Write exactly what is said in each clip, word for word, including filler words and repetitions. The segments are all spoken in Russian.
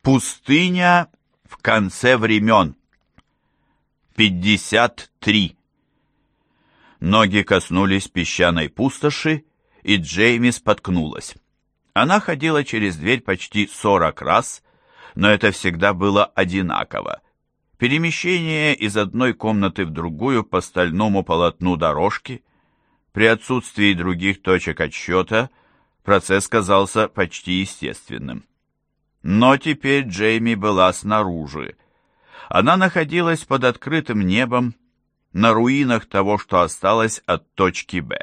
Пустыня в конце времен. пятьдесят три. Ноги коснулись песчаной пустоши, и Джейми споткнулась. Она ходила через дверь почти сорок раз, но это всегда было одинаково. Перемещение из одной комнаты в другую по стальному полотну дорожки. При отсутствии других точек отсчета процесс казался почти естественным. Но теперь Джейми была снаружи. Она находилась под открытым небом, на руинах того, что осталось от точки Б.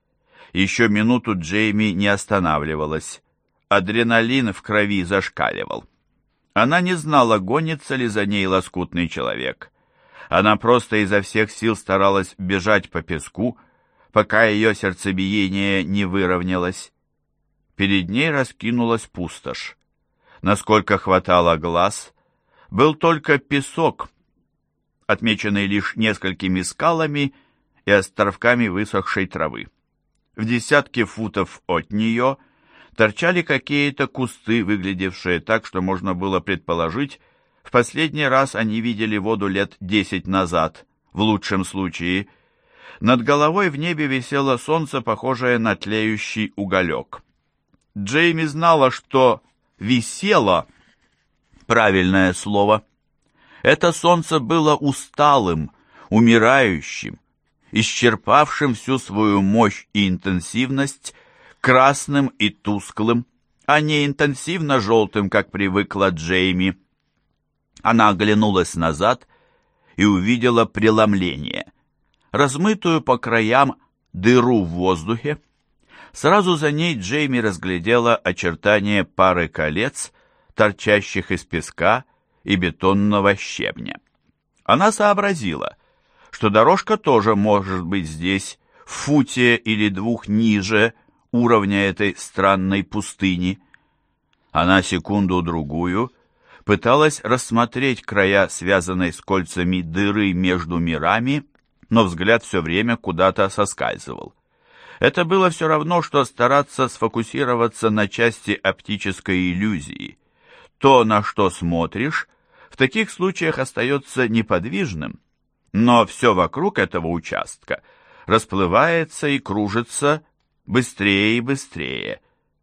Еще минуту Джейми не останавливалась. Адреналин в крови зашкаливал. Она не знала, гонится ли за ней лоскутный человек. Она просто изо всех сил старалась бежать по песку, пока ее сердцебиение не выровнялось. Перед ней раскинулась пустошь. Насколько хватало глаз, был только песок, отмеченный лишь несколькими скалами и островками высохшей травы. В десятке футов от нее торчали какие-то кусты, выглядевшие так, что можно было предположить, в последний раз они видели воду лет десять назад, в лучшем случае. Над головой в небе висело солнце, похожее на тлеющий уголек. Джейми знала, что «висело» — правильное слово. Это солнце было усталым, умирающим, исчерпавшим всю свою мощь и интенсивность, красным и тусклым, а не интенсивно-желтым, как привыкла Джейми. Она оглянулась назад и увидела преломление, размытую по краям дыру в воздухе. Сразу за ней Джейми разглядела очертания пары колец, торчащих из песка и бетонного щебня. Она сообразила, что дорожка тоже может быть здесь, в футе или двух ниже уровня этой странной пустыни. Она секунду-другую пыталась рассмотреть края, связанной с кольцами дыры между мирами, но взгляд все время куда-то соскальзывал. Это было все равно, что стараться сфокусироваться на части оптической иллюзии. То, на что смотришь, в таких случаях остается неподвижным, но все вокруг этого участка расплывается и кружится быстрее и быстрее.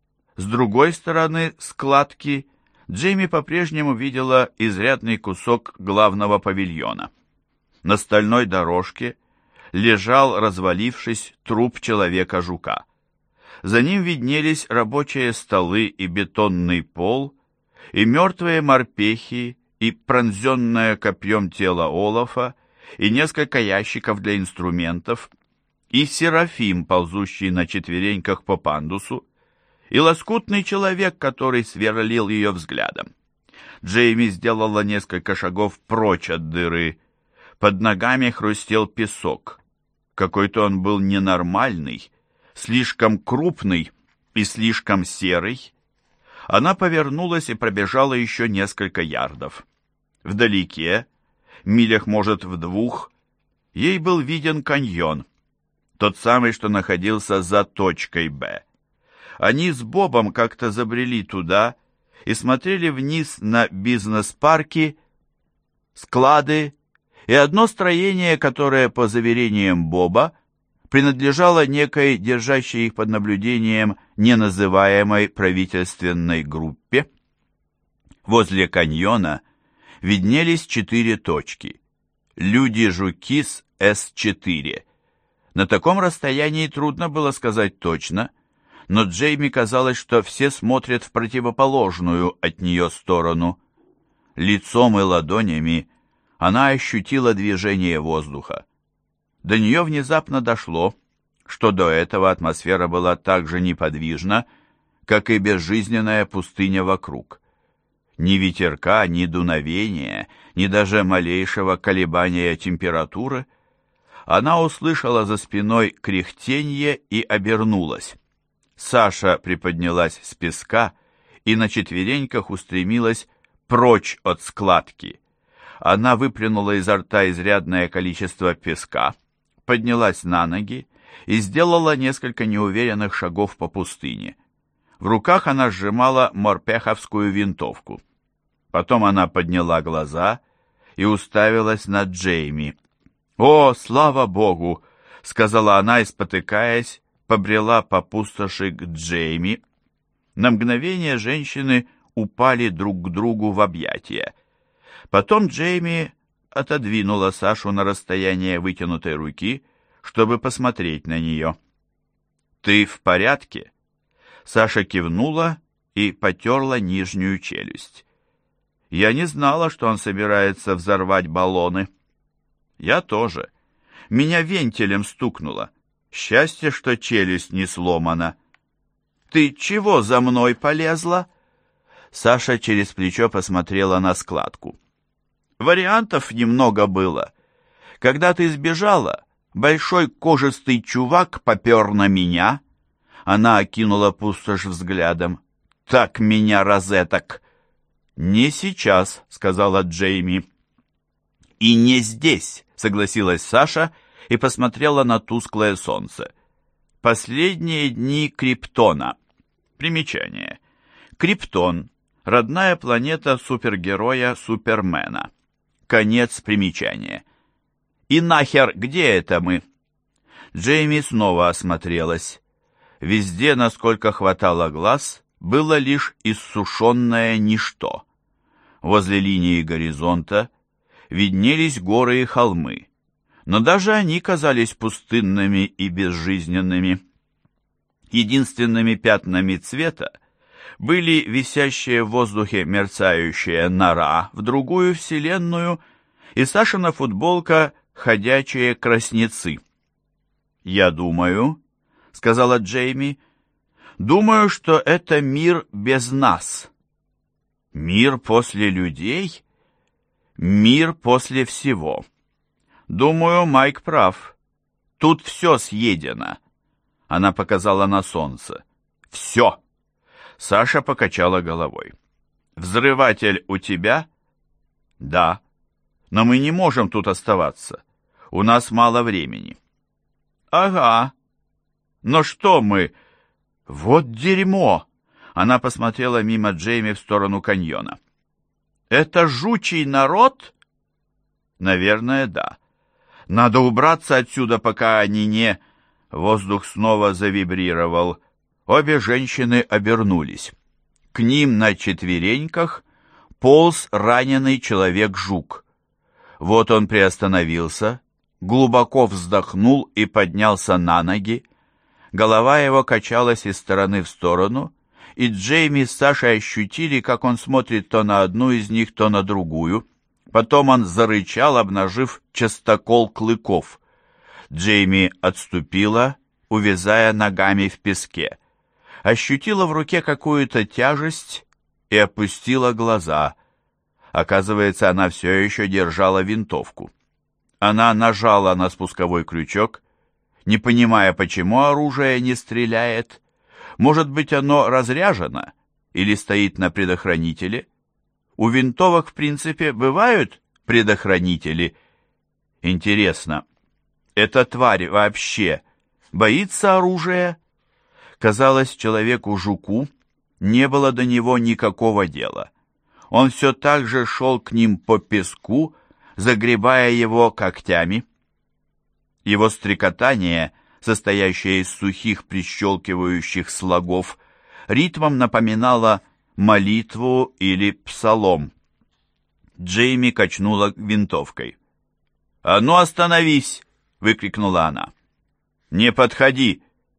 С другой стороны складки Джейми по-прежнему видела изрядный кусок главного павильона. На стальной дорожке лежал, развалившись, труп человека-жука. За ним виднелись рабочие столы и бетонный пол, и мертвые морпехи, и пронзенное копьем тело Олафа, и несколько ящиков для инструментов, и серафим, ползущий на четвереньках по пандусу, и лоскутный человек, который сверлил ее взглядом. Джейми сделала несколько шагов прочь от дыры. Под ногами хрустел песок. Какой-то он был ненормальный, слишком крупный и слишком серый. Она повернулась и пробежала еще несколько ярдов. Вдалеке, милях, может, в двух, ей был виден каньон, тот самый, что находился за точкой Б. Они с Бобом как-то забрели туда и смотрели вниз на бизнес-парки, склады, и одно строение, которое, по заверениям Боба, принадлежало некой, держащей их под наблюдением, неназываемой правительственной группе. Возле каньона виднелись четыре точки. Люди-жуки с С четыре. На таком расстоянии трудно было сказать точно, но Джейми казалось, что все смотрят в противоположную от нее сторону. Лицом и ладонями она ощутила движение воздуха. До нее внезапно дошло, что до этого атмосфера была так же неподвижна, как и безжизненная пустыня вокруг. Ни ветерка, ни дуновения, ни даже малейшего колебания температуры. Она услышала за спиной кряхтенье и обернулась. Саша приподнялась с песка и на четвереньках устремилась прочь от складки. Она выплюнула изо рта изрядное количество песка, поднялась на ноги и сделала несколько неуверенных шагов по пустыне. В руках она сжимала морпеховскую винтовку. Потом она подняла глаза и уставилась на Джейми. «О, слава Богу!» — сказала она и, спотыкаясь, побрела по пустоши к Джейми. На мгновение женщины упали друг к другу в объятия. Потом Джейми отодвинула Сашу на расстояние вытянутой руки, чтобы посмотреть на нее. «Ты в порядке?» Саша кивнула и потерла нижнюю челюсть. «Я не знала, что он собирается взорвать баллоны». «Я тоже. Меня вентилем стукнуло. Счастье, что челюсть не сломана». «Ты чего за мной полезла?» Саша через плечо посмотрела на складку. «Вариантов немного было. Когда ты сбежала, большой кожистый чувак попер на меня». Она окинула пустошь взглядом. «Так меня розеток!» «Не сейчас», — сказала Джейми. «И не здесь», — согласилась Саша и посмотрела на тусклое солнце. «Последние дни Криптона». Примечание. Криптон — родная планета супергероя Супермена. Конец примечания. «И нахер, где это мы?» Джейми снова осмотрелась. Везде, насколько хватало глаз, было лишь иссушенное ничто. Возле линии горизонта виднелись горы и холмы, но даже они казались пустынными и безжизненными. Единственными пятнами цвета были висящие в воздухе мерцающая нора в другую вселенную и Сашина футболка «Ходячие краснецы». «Я думаю», — сказала Джейми, — «думаю, что это мир без нас». «Мир после людей? Мир после всего». «Думаю, Майк прав. Тут все съедено». Она показала на солнце. «Все!» Саша покачала головой. «Взрыватель у тебя?» «Да. Но мы не можем тут оставаться. У нас мало времени». «Ага. Но что мы?» «Вот дерьмо!» Она посмотрела мимо Джейми в сторону каньона. «Это жучий народ?» «Наверное, да. Надо убраться отсюда, пока они не...» Воздух снова завибрировал. Обе женщины обернулись. К ним на четвереньках полз раненый человек-жук. Вот он приостановился, глубоко вздохнул и поднялся на ноги. Голова его качалась из стороны в сторону, и Джейми с Сашей ощутили, как он смотрит то на одну из них, то на другую. Потом он зарычал, обнажив частокол клыков. Джейми отступила, увязая ногами в песке. Ощутила в руке какую-то тяжесть и опустила глаза. Оказывается, она все еще держала винтовку. Она нажала на спусковой крючок, не понимая, почему оружие не стреляет. Может быть, оно разряжено или стоит на предохранителе? У винтовок, в принципе, бывают предохранители. Интересно, эта тварь вообще боится оружия? Казалось, человеку-жуку не было до него никакого дела. Он все так же шел к ним по песку, загребая его когтями. Его стрекотание, состоящее из сухих прищелкивающих слогов, ритмом напоминало молитву или псалом. Джейми качнула винтовкой. «А ну остановись!» — выкрикнула она. «Не подходи!»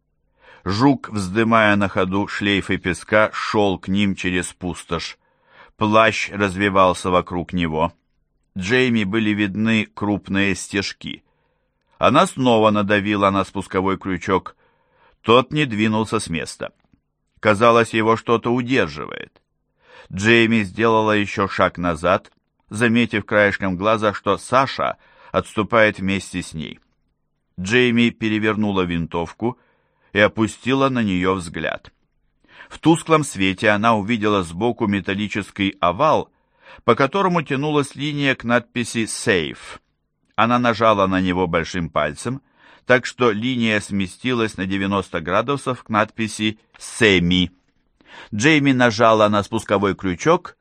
Жук, вздымая на ходу шлейфы песка, шел к ним через пустошь. Плащ развевался вокруг него. Джейми были видны крупные стежки. Она снова надавила на спусковой крючок. Тот не двинулся с места. Казалось, его что-то удерживает. Джейми сделала еще шаг назад, заметив краешком глаза, что Саша отступает вместе с ней. Джейми перевернула винтовку и опустила на нее взгляд. В тусклом свете она увидела сбоку металлический овал, по которому тянулась линия к надписи «Сейф». Она нажала на него большим пальцем, так что линия сместилась на девяносто градусов к надписи «Семи». Джейми нажала на спусковой крючок,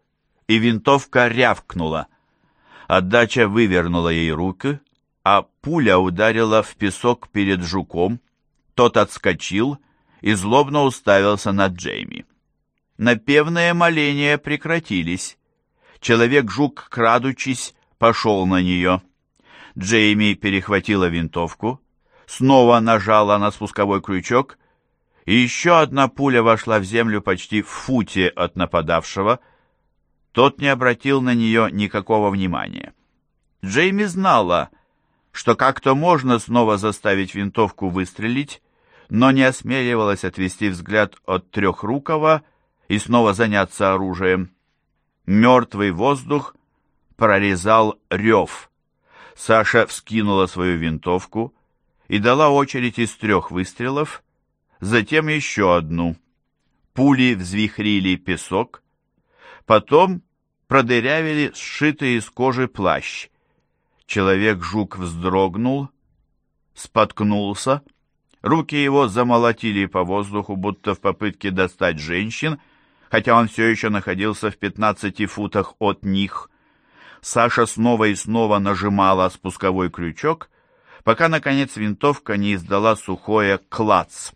и винтовка рявкнула. Отдача вывернула ей руки, а пуля ударила в песок перед жуком. Тот отскочил и злобно уставился на Джейми. Напевные моления прекратились. Человек-жук, крадучись, пошел на нее. Джейми перехватила винтовку, снова нажала на спусковой крючок, и еще одна пуля вошла в землю почти в футе от нападавшего. Тот не обратил на нее никакого внимания. Джейми знала, что как-то можно снова заставить винтовку выстрелить, но не осмеливалась отвести взгляд от трехрукого и снова заняться оружием. Мертвый воздух прорезал рев. Саша вскинула свою винтовку и дала очередь из трех выстрелов, затем еще одну. Пули взвихрили песок, потом продырявили сшитый из кожи плащ. Человек-жук вздрогнул, споткнулся, руки его замолотили по воздуху, будто в попытке достать женщин, хотя он все еще находился в пятнадцати футах от них. Саша снова и снова нажимала спусковой крючок, пока, наконец, винтовка не издала сухое «клац».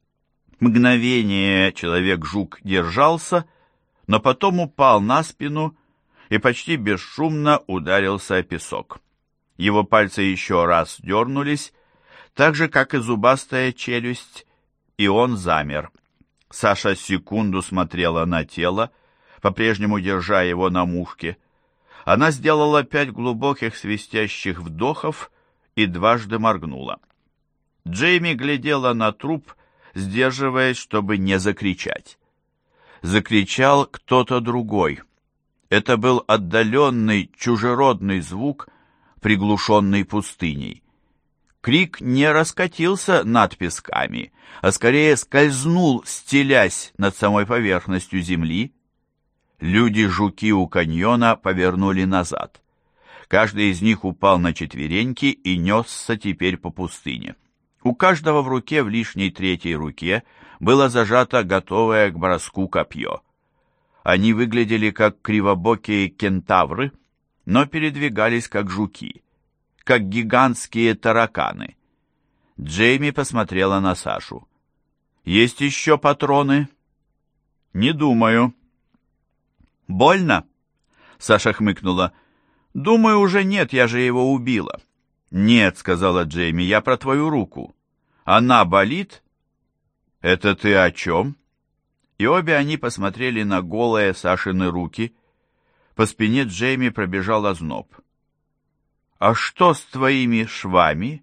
Мгновение человек-жук держался, но потом упал на спину и почти бесшумно ударился о песок. Его пальцы еще раз дернулись, так же, как и зубастая челюсть, и он замер. Саша секунду смотрела на тело, по-прежнему держа его на мушке. Она сделала пять глубоких свистящих вдохов и дважды моргнула. Джейми глядела на труп, сдерживаясь, чтобы не закричать. Закричал кто-то другой. Это был отдаленный, чужеродный звук, приглушенный пустыней. Крик не раскатился над песками, а скорее скользнул, стелясь над самой поверхностью земли. Люди-жуки у каньона повернули назад. Каждый из них упал на четвереньки и несся теперь по пустыне. У каждого в руке, в лишней третьей руке, было зажато готовое к броску копье. Они выглядели как кривобокие кентавры, но передвигались как жуки, как гигантские тараканы. Джейми посмотрела на Сашу. «Есть еще патроны?» «Не думаю». «Больно?» Саша хмыкнула. «Думаю, уже нет, я же его убила». «Нет», — сказала Джейми, — «я про твою руку. Она болит?» «Это ты о чем?» И обе они посмотрели на голые Сашины руки. По спине Джейми пробежал озноб. «А что с твоими швами?»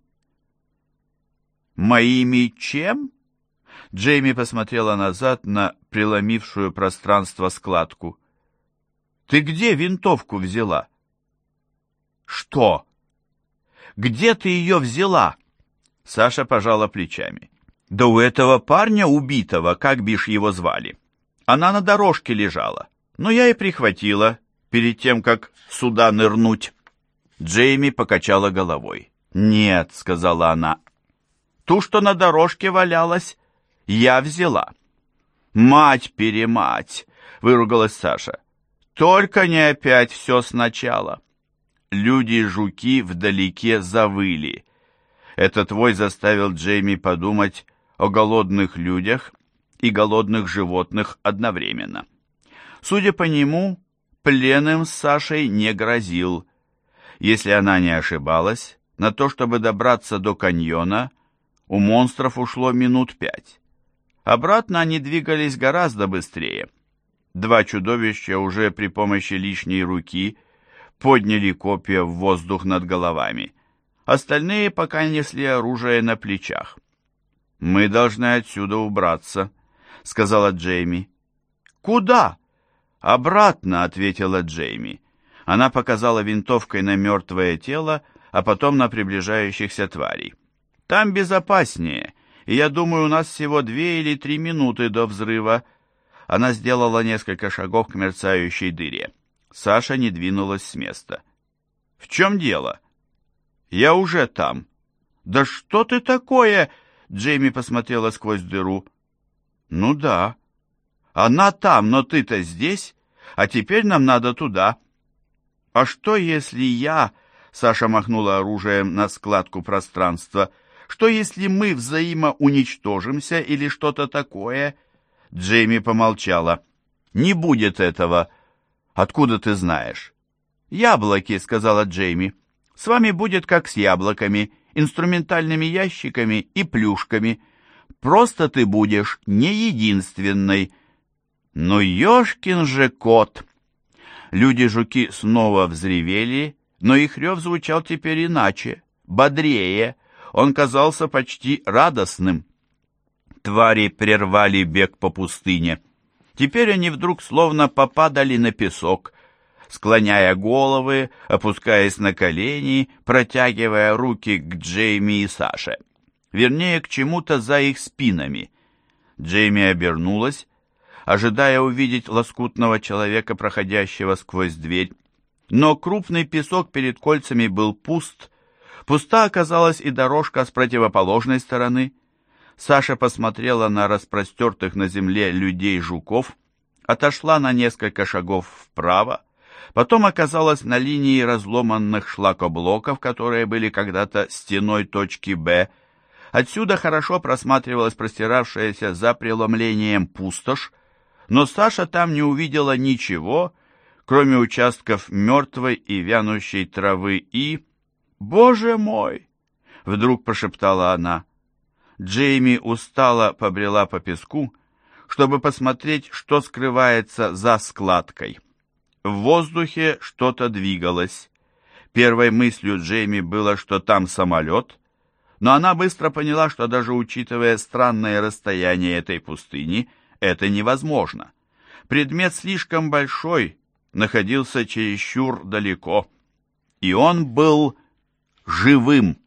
«Моими чем?» Джейми посмотрела назад на преломившую пространство складку. «Ты где винтовку взяла?» «Что? Где ты ее взяла?» Саша пожала плечами. «Да у этого парня убитого, как бишь его звали. Она на дорожке лежала, но я и прихватила, перед тем, как сюда нырнуть». Джейми покачала головой. «Нет», — сказала она, — «ту, что на дорожке валялась, я взяла». «Мать-перемать!» — выругалась Саша. «Только не опять все сначала». Люди-жуки вдалеке завыли. Этот вой заставил Джейми подумать о голодных людях и голодных животных одновременно. Судя по нему, плен им с Сашей не грозил. Если она не ошибалась, на то, чтобы добраться до каньона, у монстров ушло минут пять. Обратно они двигались гораздо быстрее. Два чудовища уже при помощи лишней руки подняли копья в воздух над головами. Остальные пока несли оружие на плечах. «Мы должны отсюда убраться», — сказала Джейми. «Куда?» «Обратно», — ответила Джейми. Она показала винтовкой на мертвое тело, а потом на приближающихся тварей. «Там безопаснее, и я думаю, у нас всего две или три минуты до взрыва». Она сделала несколько шагов к мерцающей дыре. Саша не двинулась с места. «В чем дело?» «Я уже там». «Да что ты такое?» Джейми посмотрела сквозь дыру. «Ну да. Она там, но ты-то здесь. А теперь нам надо туда. А что, если я... Саша махнула оружием на складку пространства. Что, если мы взаимоуничтожимся или что-то такое? Джейми помолчала. Не будет этого. Откуда ты знаешь? Яблоки, сказала Джейми. С вами будет как с яблоками, инструментальными ящиками и плюшками. Просто ты будешь не единственной. Но ёшкин же кот! Люди-жуки снова взревели, но их рев звучал теперь иначе, бодрее. Он казался почти радостным. Твари прервали бег по пустыне. Теперь они вдруг словно попадали на песок, склоняя головы, опускаясь на колени, протягивая руки к Джейми и Саше. Вернее, к чему-то за их спинами. Джейми обернулась, ожидая увидеть лоскутного человека, проходящего сквозь дверь. Но крупный песок перед кольцами был пуст. Пуста оказалась и дорожка с противоположной стороны. Саша посмотрела на распростертых на земле людей-жуков, отошла на несколько шагов вправо, потом оказалась на линии разломанных шлакоблоков, которые были когда-то стеной точки Б. Отсюда хорошо просматривалась простиравшаяся за преломлением пустошь, но Саша там не увидела ничего, кроме участков мертвой и вянущей травы и... «Боже мой!» — вдруг прошептала она. Джейми устало побрела по песку, чтобы посмотреть, что скрывается за складкой. В воздухе что-то двигалось. Первой мыслью Джейми было, что там самолет, но она быстро поняла, что даже учитывая странное расстояние этой пустыни, это невозможно. Предмет слишком большой, находился чересчур далеко, и он был живым.